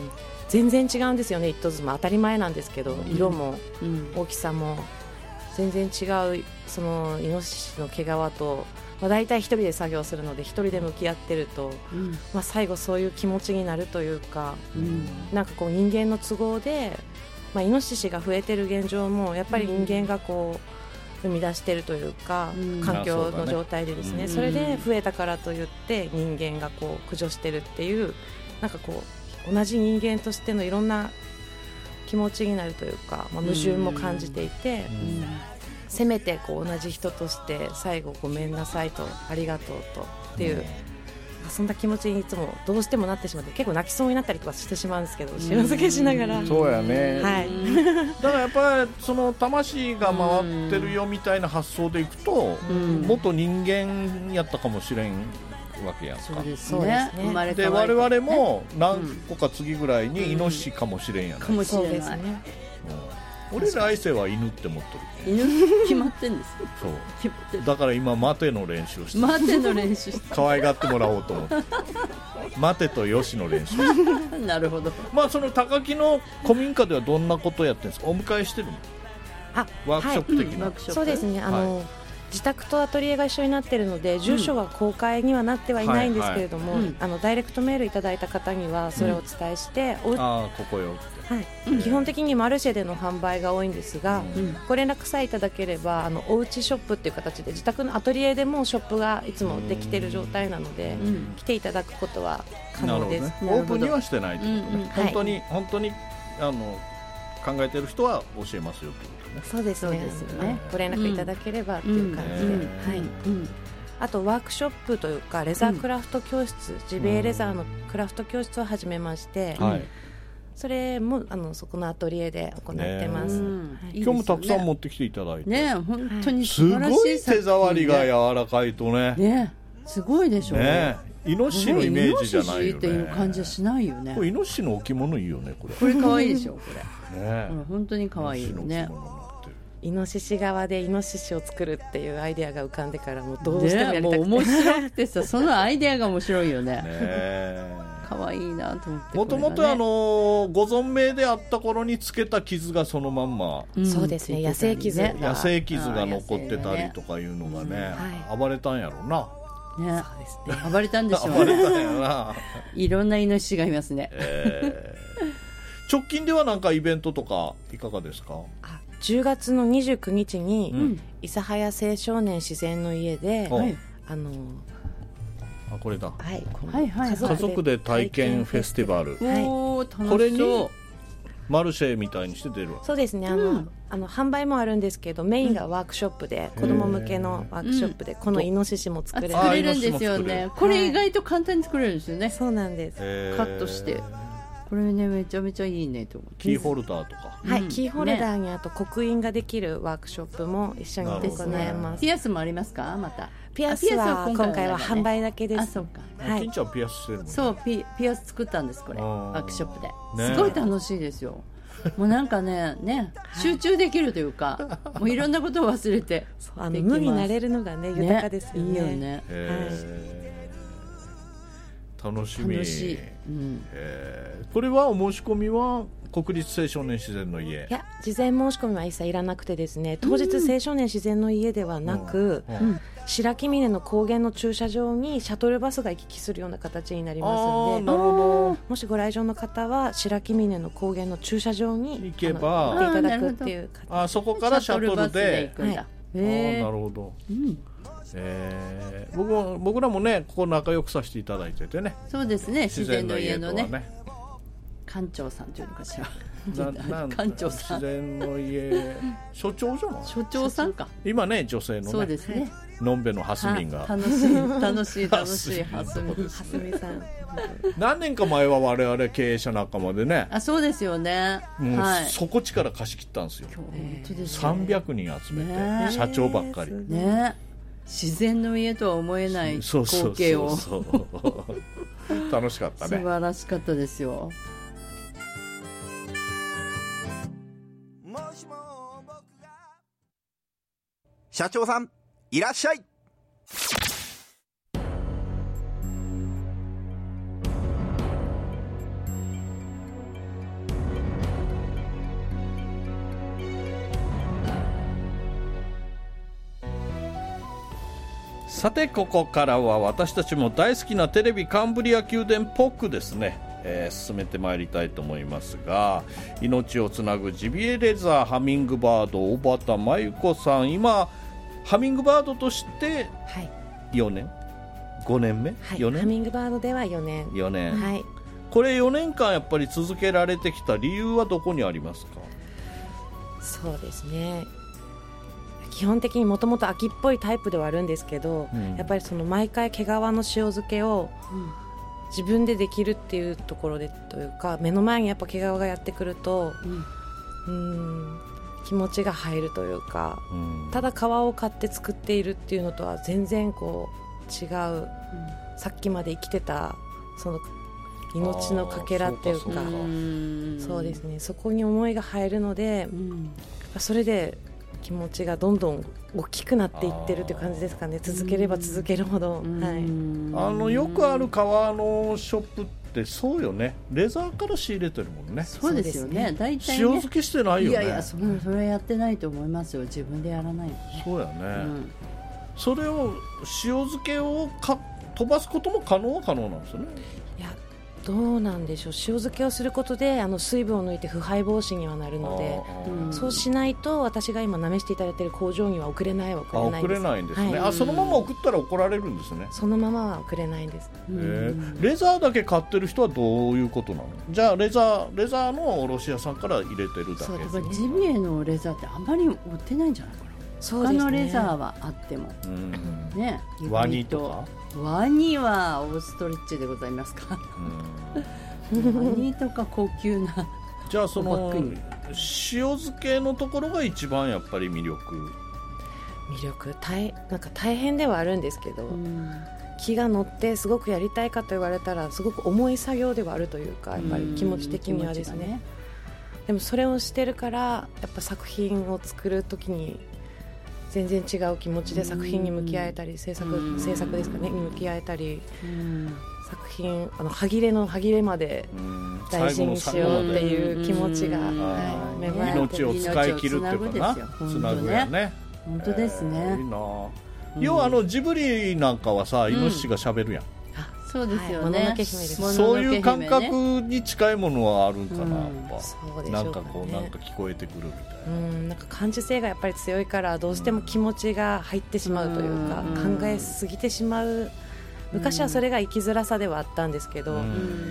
全然違うんですよね。一頭ずつも当たり前なんですけど、色も、うん、大きさも全然違う。そのイノシシの毛皮と、まあ、大体一人で作業するので一人で向き合ってると、うん、まあ、最後そういう気持ちになるというか、うん、なんかこう人間の都合で、まあ、イノシシが増えてる現状もやっぱり人間がこう、生み出しているというか、うん、環境の状態でですね、うん、それで増えたからといって人間がこう駆除してるっていう、なんかこう同じ人間としてのいろんな気持ちになるというか、まあ、矛盾も感じていて、うん、せめてこう同じ人として最後ごめんなさいとありがとうとっていう、うん、そんな気持ちにいつもどうしてもなってしまって、結構泣きそうになったりとかしてしまうんですけど、塩漬けしながら、 うん、そうやね、 はい、 だからやっぱりその魂が回ってるよみたいな発想でいくと、うん、元人間やったかもしれんわけやんか。 そうですね、生まれで我々も何個か次ぐらいにイノシシかもしれんやない、 かもしれない、 俺来世は犬って思っとる、 犬決まってんですよ。 そう決まってる。だから今待ての練習をしてる、 待ての練習して可愛がってもらおうと思って待てとよしの練習なるほど。 まあその高木の古民家ではどんなことをやってるんですか？お迎えしてるの？ あ、 ワークショップ的な、 はい、うん、そうですね、あの、はい、自宅とアトリエが一緒になっているので、住所は公開にはなってはいないんですけれども、はいはい、あのダイレクトメールいただいた方にはそれをお伝えして、 うん、あ、ここよ、 はい、基本的にマルシェでの販売が多いんですが、うん、ご連絡さえいただければ、あのおうちショップっていう形で自宅のアトリエでもショップがいつもできている状態なので、うん、来ていただくことは可能です。 ね、オープンにはしてないということね、うんうん、本当に、はい、本当にあの考えている人は教えますよということね。 そうですね、ですよね、ご連絡いただければという感じで、うん、はい、うん、あとワークショップというかレザークラフト教室、うん、ジビエレザーのクラフト教室を始めまして、うん、はい、それもあのそこのアトリエで行ってます、ね、 はい、今日もたくさん持ってきていただいて、 ね、本当に素晴らしい、 すごい手触りが柔らかいとね、 ね、すごいでしょうね。 イノシシのイメージじゃないよね。イノシシっていう感じはしないよね。 これイノシシの置物いいよね、これ。 これ可愛いでしょ、これ。ね、本当に可愛いよね。 イノシシ側でイノシシを作るっていうアイデアが浮かんでからもうどうしてもやりたくて、ね、 もう面白くてさ、そのアイデアが面白いよね。可愛いなと思って。 もともとあのご存命であった頃につけた傷がそのまんま、 うん、そうですね、野生傷が野生傷が残ってたりとかいうのがね、はい、暴れたんやろうな。 ね、そうですね、暴れたんでしょうね。暴れたんやな。いろんなイノシシがいますね。 えー、直近ではなんかイベントとかいかがですか？ あ、 じゅうがつのにじゅうくにちに、うん、諫早青少年自然の家で、はい、あのあこれだ、 はい、このはいはいはい、家族で体験フェスティバル、 はい、お楽しそう。 これにマルシェみたいにして出るわけ。 そうですね、あの、うん、あの販売もあるんですけどメインがワークショップで、うん、子供向けのワークショップで、うん、このイノシシも作れる、 作れるんですよね。これ意外と簡単に作れるんですよね。 そうなんです。 カットしてこれねめちゃめちゃいいねと思って。 キーホルダーとか、 はい、うん、キーホルダーにあと刻印ができるワークショップも一緒に行います。 ピアスもありますか？またピアスは今回は販売だけです。 あ、そうか。 はい。金ちゃんピアスしてるもんね。 そう、ピピアス作ったんですこれ。ワークショップで。すごい楽しいですよ。もうなんかねね集中できるというか、もういろんなことを忘れてあの無になれるのがね豊かですよね。 いいよね。 はい、楽しみ。 楽しい。うん、 これはお申し込みは国立青少年自然の家。 いや事前申し込みは一切いらなくてですね、当日青少年自然の家ではなく、うんうん、白木峰の高原の駐車場にシャトルバスが行き来するような形になりますので、 なるほど。 もしご来場の方は白木峰の高原の駐車場に行けば行っていただくっていう形。 あ、そこからシャトルで行くんだ。 はい、あ、なるほど。うん、えー、僕も僕らもねここ仲良くさせていただいててね。 そうですね、自然の家のね館長さんというのかしら。 ななん館長さん、自然の家所長じゃない。 所長さんか。 今ね女性のね。そうですね。のんべのはすみんが楽しい楽しい楽しいはすみはすみさん。 何年か前は我々経営者仲間でね。 あ、そうですよね。 もうはい、底力貸し切ったんですよ。本当ですね。さんびゃくにん集めて、ね、社長ばっかり。 ね。自然の家とは思えない光景を。 そうそうそう楽しかったね。 素晴らしかったですよ。 社長さんいらっしゃい。 さてここからは私たちも大好きなテレビカンブリア宮殿っぽくですね、えー、進めてまいりたいと思いますが、命をつなぐジビエレザーハミングバード小畑真由子さん、今ハミングバードとしてよねん、はい、ごねんめ、 はい、 よねんハミングバードではよねん、 よねん、 はい、 これよねんかんやっぱり続けられてきた理由はどこにありますか？ そうですね、基本的にもともと秋っぽいタイプではあるんですけど、うん、やっぱりその毎回毛皮の塩漬けを自分でできるっていうところでというか、目の前にやっぱ毛皮がやってくると、うん、うーん気持ちが入るというか、うん、ただ皮を買って作っているっていうのとは全然こう違う、うん、さっきまで生きてたその命のかけらっていうか、そうですね、そこに思いが入るので、うん、それで気持ちがどんどん大きくなっていってるっていう感じですかね。続ければ続けるほど、はい、 あのよくある革のショップってそうよね、レザーから仕入れてるもんね。 そうですよね、大体ね、 塩漬けしてないよね。 いやいや、それ、それはやってないと思いますよ、自分でやらないと、ね、 そうやね、うん、それを塩漬けをか飛ばすことも可能は可能なんですよね。 いやどうなんでしょう、塩漬けをすることであの水分を抜いて腐敗防止にはなるので、うん、そうしないと私が今なめしていただいている工場には送れないは送れないんです。 あ、送れないんですね、はい、あ、そのまま送ったら怒られるんですね。 そのままは送れないんです。 えー、レザーだけ買ってる人はどういうことなの？じゃあレザー、レザーの卸屋さんから入れてるだけ。 そうですね、ジビエのレザーってあんまり売ってないんじゃないかな。そうですね、他のレザーはあっても、うん、ね、 ワニとかワニはオーストリッチでございますか、うん、ワニとか高級なじゃあその塩漬けのところが一番やっぱり魅力魅力大なんか大変ではあるんですけど、うん、気が乗ってすごくやりたいかと言われたらすごく重い作業ではあるというか、やっぱり気持ち的にはですね、うん、でもそれをしてるからやっぱ作品を作るときに全然違う気持ちで作品に向き合えたり、制作、制作ですかねに向き合えたり、作品あの歯切れの歯切れまで大事にしようっていう気持ちが、はい、芽生えて、 命を使い切るっていうかな、つなぐやね。 本当ですね。 いいな。要はあのジブリなんかはさ、イノシシが喋るやん。 あ、 そうですよね、 はい、もののけ姫です。 そういう感覚に近いものはあるんかな、うん、やっぱそうでしょうかね。 なんかこうなんか聞こえてくるみたいな、 うん、なんか感受性がやっぱり強いからどうしても気持ちが入ってしまうというか、うん、考えすぎてしまう。昔はそれが生きづらさではあったんですけど、うん、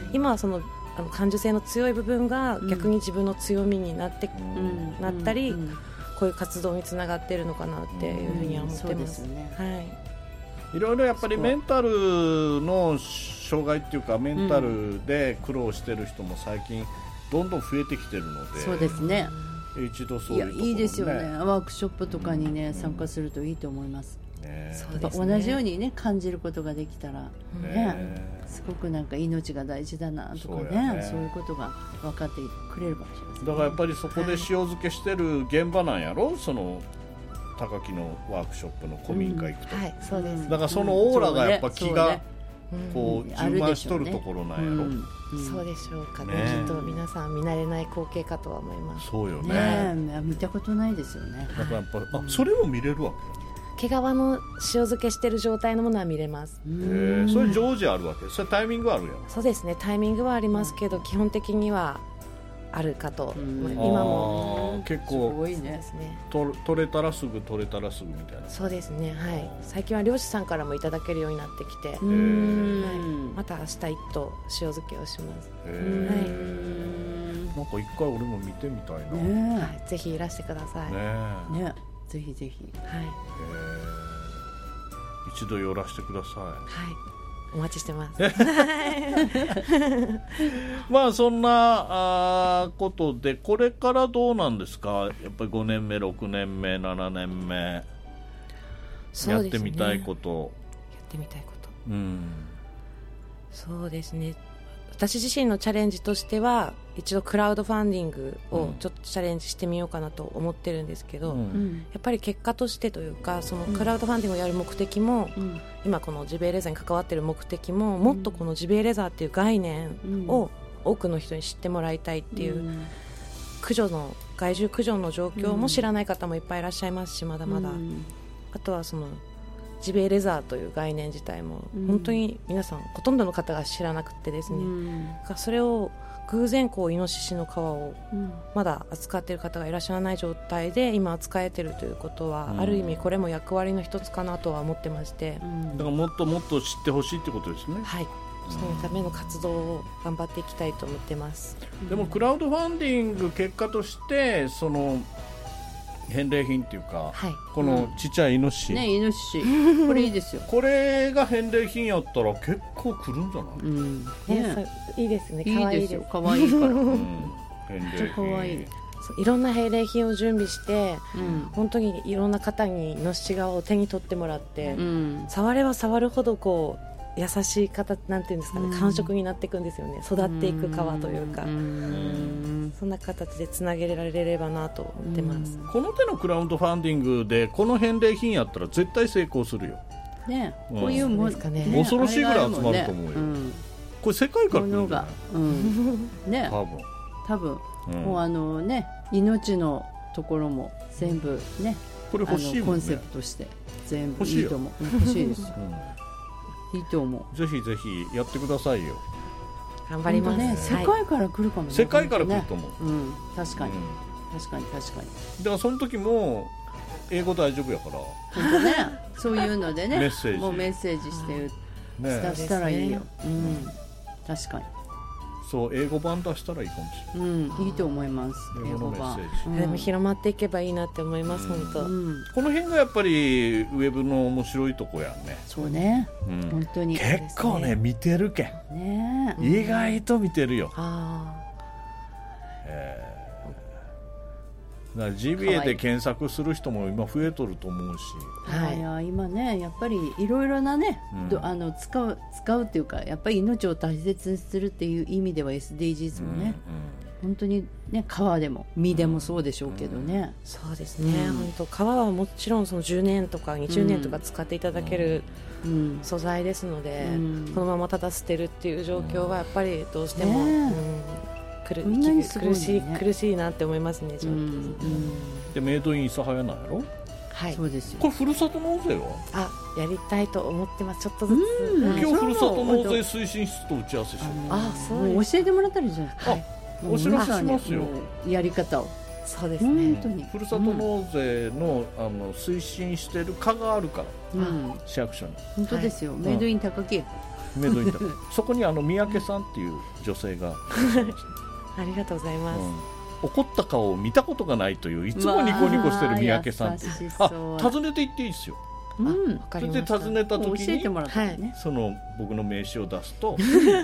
今はそのあの感受性の強い部分が逆に自分の強みになって、うん、なったり、うん、こういう活動につながっているのかなっていうふうには思ってます、うんね、 はい、いろいろやっぱりメンタルの障害っていうかメンタルで苦労してる人も最近どんどん増えてきてるので、 そうですね、 一度そういうところ、ね、 いやいいですよね、ワークショップとかに、ね、参加するといいと思います、ね、そうですね、同じように、ね、感じることができたら、ねね、すごくなんか命が大事だなとか ね, そう, ねそういうことが分かってくれるかもしれません、ね、 だからやっぱりそこで塩漬けしてる現場なんやろ、その高木のワークショップの古民家行くと、 うん、はい、そうです。 だからそのオーラがやっぱ気がこう充満しとるところなんやろ、うんうんうん、そうでしょうかね、ね、きっと皆さん見慣れない光景かとは思います。 そうよ ね, ね見たことないですよね。 だからやっぱり、あ、それも見れるわけ。毛皮の塩漬けしてる状態のものは見れます。 へー、それ常時あるわけ。それタイミングあるやん。 そうですね、タイミングはありますけど、うん、基本的にはあるかと、うん、今も結構すごいね、 と取れたらすぐ取れたらすぐみたいな。 そうですね、はい、最近は漁師さんからもいただけるようになってきて、はい、また明日一頭塩漬けをします。 へー、はい、なんか一回俺も見てみたいな、 ね、はい、ぜひいらしてくださいね。ね、ぜひぜひ、 はい、 一度寄らせてください。 はい、お待ちしてますまあそんなあことで、これからどうなんですか。やっぱりごねんめ、ろくねんめ、ななねんめ、やってみたいこと、 やってみたいこと、 うん、 そうですね、私自身のチャレンジとしては一度クラウドファンディングをちょっとチャレンジしてみようかなと思ってるんですけど、うん、やっぱり結果としてというか、そのクラウドファンディングをやる目的も、うん、今このジビエレザーに関わっている目的も、うん、もっとこのジビエレザーっていう概念を多くの人に知ってもらいたいっていう、うん、駆除の害獣駆除の状況も知らない方もいっぱいいらっしゃいますし、まだまだ、うん、あとはそのジビエレザーという概念自体も本当に皆さん、うん、ほとんどの方が知らなくてですね、うん、それを偶然こうイノシシの皮をまだ扱っている方がいらっしゃらない状態で今扱えているということは、うん、ある意味これも役割の一つかなとは思ってまして、うん、 だからもっともっと知ってほしいってことですね。 はい、そのための活動を頑張っていきたいと思ってます。 でもクラウドファンディング結果としてその返礼品っていうか、はい、このちっちゃいイノシシ、 ね、イノシシこれいいですよこれが返礼品やったら結構来るんじゃない、うん、 ね、いいですね、かわいいですよ、 かわいいから、うん、 返礼品かわいい。 いろんな返礼品を準備して、うん、本当にいろんな方にイノシシ革を手に取ってもらって、うん、触れば触るほどこう優しい方なんていうんですかね、うん、感触になっていくんですよね、育っていく皮というか、うん、そんな形でつなげられればなと思ってます。 この手のクラウドファンディングでこの返礼品やったら絶対成功するよ、 ね、うん、こういうもんですかね、 恐ろしいぐらい集まると思うよ、ね、うん、これ世界から来るんじゃない、 うん、ね、多分多分、 うん、もうあのね、命のところも全部ね、 これ欲しいもんね、 コンセプトして全部いいと思う、欲しいですよ、うん、いいと思う。ぜひぜひやってくださいよ。 頑張ります、 ね、世界から来るかもね、 世界から来ると思う、 ね、うん、確かに、うん、確かに確かに。 だからその時も英語大丈夫やから本当ね、そういうのでねメッセージもうメッセージしてる、うん、ね、したらいいよ、うん、確かにそう、英語版出したらいいかもしれない、 うん、いいと思います。 英語のメッセージ、 うん、でも広まっていけばいいなって思います、うん、本当、うん、 この辺がやっぱりウェブの面白いとこやんね。 そうね、うん、本当に結構ね、見てるけん、ね、意外と見てるよ、うん、あ、えージビエで検索する人も今増えとると思うし、 はい、いや今ね、やっぱりいろいろなね、うん、あの使う使うっていうか、やっぱり命を大切にするっていう意味では エスディージーズ もね、うんうん、本当にね、皮でも身でもそうでしょうけどね、うんうん、 そうですね、うん、本当皮はもちろんそのじゅうねんとかにじゅうねんとか使っていただける、うん、素材ですので、うん、このままただ捨てるっていう状況はやっぱりどうしても、ね、うん、苦, 苦しい苦しいなって思いますね、うんうん、 でメイドイン諫早なんやろ。 はい、 そうですよ。 これふるさと納税はあやりたいと思ってます。ちょっとずつ、 今日ふるさと納税推進室と打ち合わせしよう。 あそうもう教えてもらったらいいじゃないですか。 はい、お知らせしますよ、 やり方を。 そうですね。 本当にふるさと納税の、あの推進してる課があるから、うん、市役所に。 本当ですよ、はい、メイドイン高木、 メイドイン高木そこにあの三宅さんっていう女性がありがとうございます、うん、 怒った顔を見たことがないといういつもニコニコしてる三宅さんって、あ、訪ねて行っていいですよ。 うん、 それで訪ねた時に教えてもらったね、はい、 その僕の名刺を出すとよ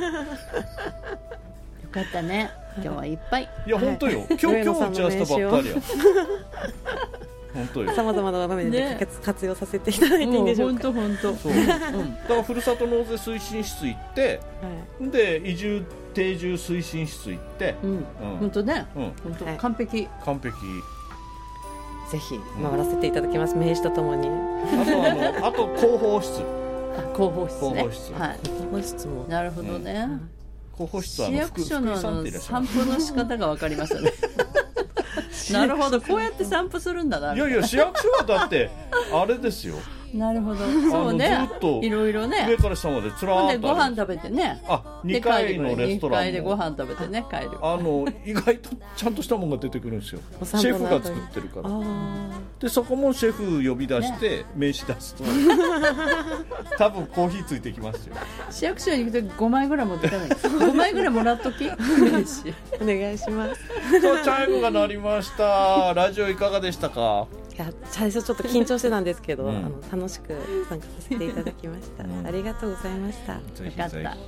かったね、今日はいっぱい。 いや本当よ、今日今日打ち合わせたばっかりや本当よ。 さまざまな場面で、ね、活用させていただいていいんでしょうか。 本当本当。そう、 うん、だからふるさと納税推進室行って、はい、で移住定住推進室行って、 うんうん、本当ね、うん、本当、はい、完璧完璧。 ぜひ回らせていただきます、うん、名刺とともに。 あとあのあと広報室。 広報室ね。 広報室。 はい。 広報室も。 なるほどね。うん、 広報室は市役所の散歩の仕方が分かりましたね。なるほど、こうやって散歩するんだな。 いやいや、市役所はだってあれですよ。 なるほど、そうね、ずっといろいろね、 上から下までつらーっとご飯食べてね、 あ、にかいのレストランもにかいでご飯食べてね帰る。 あの意外とちゃんとしたものが出てくるんですよ。シェフが作ってるから。でそこもシェフ呼び出して、ね、名刺出すと多分コーヒーついてきますよ。 市役所に行くとごまいぐらい持ってかないごまいぐらいもらっとき名刺お願いします。 そう、チャイムが鳴りました。ラジオいかがでしたか？ いや、最初ちょっと緊張してたんですけど、うん、あの楽しく参加させていただきました、うん、ありがとうございました。 ぜひぜひよかったね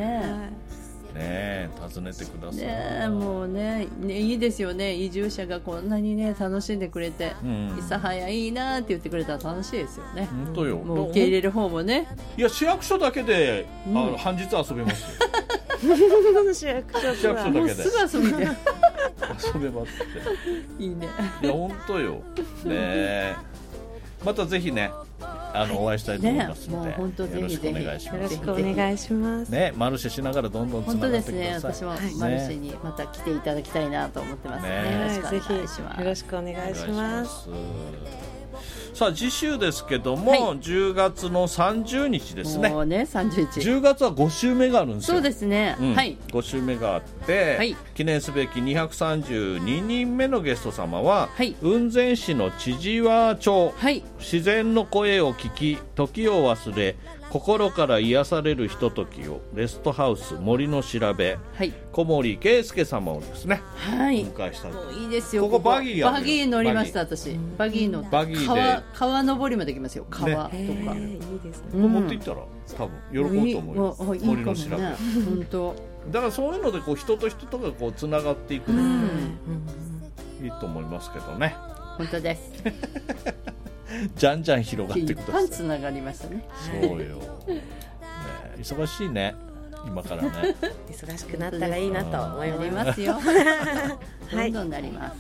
え、訪ねてください。 ね、もう ね, ねいいですよね、移住者がこんなにね楽しんでくれて、うん、諫早いいなって言ってくれたら楽しいですよね。 本当よ。 もう受け入れる方もね、 いや市役所だけで、うん、あの半日遊べますよ。 市役所市役所だけですぐ遊びで遊べますっていいね。 いや本当よね。またぜひね、あのお会いしたいと思いますので、ね、よろしくお願いします。 よろしくお願いしますね。マルシェしながらどんどんつながってください。 本当ですね、私もマルシェにまた来ていただきたいなと思ってますね。 ね、よろしくお願いします。よろしくお願いします。 さあ次週ですけども、はい、じゅうがつのさんじゅうにちですね。 もうね、さんじゅうにち。 じゅうがつはご週目があるんですよ。 そうですね。うん、はい。 ご週目があって、はい、記念すべきにひゃくさんじゅうににんめのゲスト様は、はい、雲仙市の千々和町、はい、自然の声を聞き、時を忘れ、心から癒されるひとときをレストハウス森の調べ、はい、小森圭介様をですね、はい、お迎えしたい。 もういいですよ。 ここバギーやバギー乗りました。私バギーのバギーで川川登りまで行きますよ。川とか、ね、 いいですね。 ここ持って行ったら多分喜ぶと思います。 いい森の調べ、ね、本当だからそういうのでこう人と人とがこうつながっていくの、うん、いいと思いますけどね。 本当です。 じゃんじゃん広がってください。 一般つながりましたね。 そうよ、ね、忙しいね今からね。 忙しくなったらいいなと思いますよ。どんどんなります。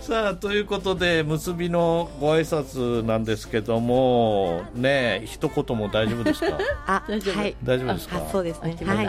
さあということで結びのご挨拶なんですけどもね、一言も大丈夫ですか？ あ、大丈夫、はい、 大丈夫ですか？ そうですね。はい。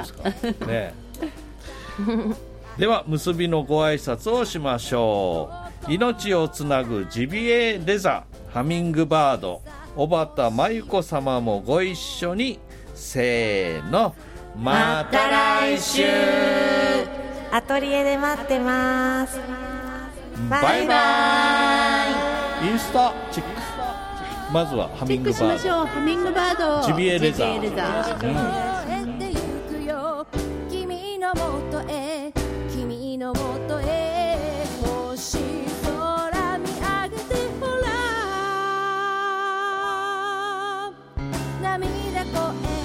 ね。では結びのご挨拶をしましょう。命をつなぐジビエレザーハミングバード小畑真由子様もご一緒に、せーの、また来週。 アトリエで待ってます。 バイバイ。インスタチェック。まずはハミングバード。チェックしましょう。 ハミングバード。 ジビエレザー。 ジビエレザー。 うん、君のもとへ、君のもとへ、星空見上げてほら、涙声